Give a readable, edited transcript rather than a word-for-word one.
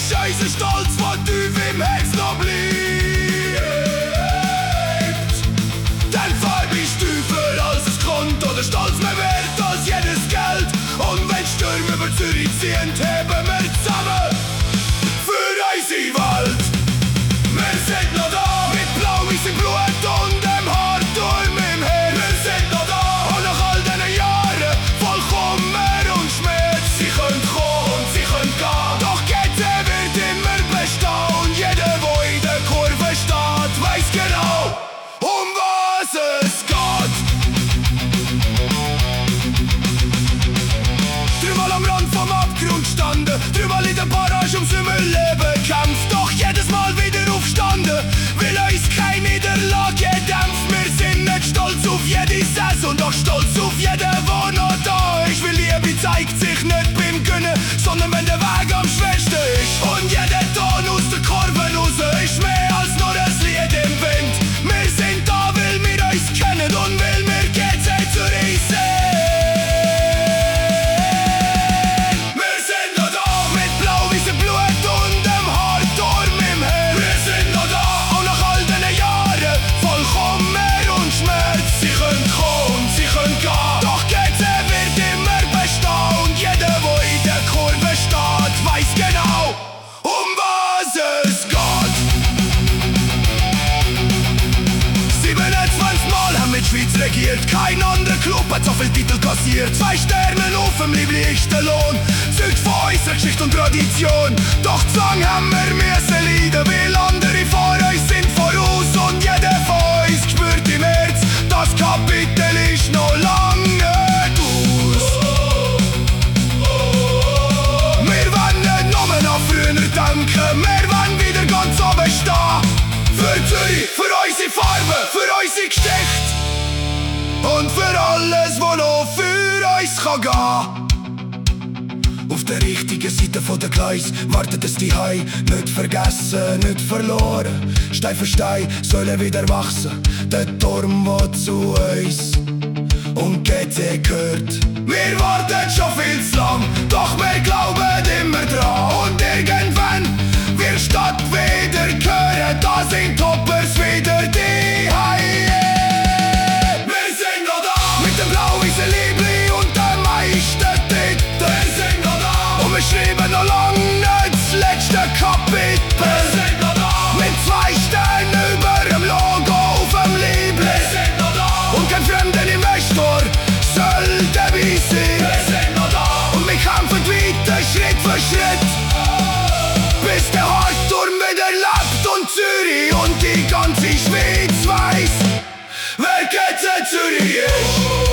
Scheiße Stolz, wo tief im Herz noch bleibt. Denn Farbe ist tiefer als das Konto, der Stolz mehr wert als jedes Geld. Und wenn Stürme über Zürich ziehen, heben wir zusammen für unsere Welt. Wir sind noch da, mit blau-weißem Blut und dem Haarturm im Herz. Wir sind noch da, und nach all diesen Jahren voll Kummer und Schmerz. Sie können kommen und sie können gehen, doch GC wird immer bestehen. Und jeder, der in der Kurve steht, weiss genau, um was es geht. Dreimal am Rand vom Abgrund standen, dreimal in der Barrage ums Leben kämpft, doch jedes Mal wieder aufstanden, weil uns keine Niederlage dämpft. Wir sind nicht stolz auf jede Saison, doch stolz auf jeden, der noch da ist. Weil Liebe zeigt sich nicht beim Gönnen, sondern wenn der Weg am schwersten ist. Und jeder Ton aus der Kurve raus ist mehr als nur ein Lied im Wind. Wir sind da, weil wir uns kennen und weil wir GC Zürich sind. Wir sind noch da, mit blau-weißem Blut und dem Haarturm im Herz. Wir sind noch da, auch nach all diesen Jahren voll Kummer und Schmerz. Sie können kommen und sie können gehen, doch GC wird immer bestehen. Und jeder, der in der Kurve steht, weiss genau, um was es geht. 27 Mal haben wir die Schweiz regiert, kein anderer Club hat so viel Titel kassiert. 2 Sterne auf dem lieblichsten Lohn, zeugt von unserer Geschichte und Tradition. Doch Zwang haben wir müssen leiden, weil andere vor uns sind voraus. Und jeder von uns spürt im Herz, das Kapitel ist noch lang nicht aus. Wir wollen nicht nur noch früher denken, wir wollen wieder ganz oben stehen. Für Zürich, für unsere Farben, für unsere Geschichte und für alles, was noch für uns kann gehen. Auf der richtigen Seite von der Gleis wartet es die Hai. Nicht vergessen, nicht verloren. Stein für Stein sollen wieder wachsen. Der Turm, der zu uns und GC gehört. Wir warten schon viel zu lang, doch wir glauben immer dran. Und irgendwann wird die Stadt wieder gehören. Da sind Toppers wieder die Haie. Wir sind noch da, mit dem blau-weißen Liebli und dem meisten Titel. Wir sind noch da, und wir schreiben noch lang nicht das letzte Kapitel. Wir sind noch da, mit 2 Sternen über dem Logo auf dem Liebli. Wir sind noch da, und kein fremder Investor soll dabei sein. Wir sind noch da, und wir kämpfen weiter Schritt für Schritt, bis der Haarturm wieder lebt und Zürich und die ganze Schweiz weiss, wer GC Zürich ist.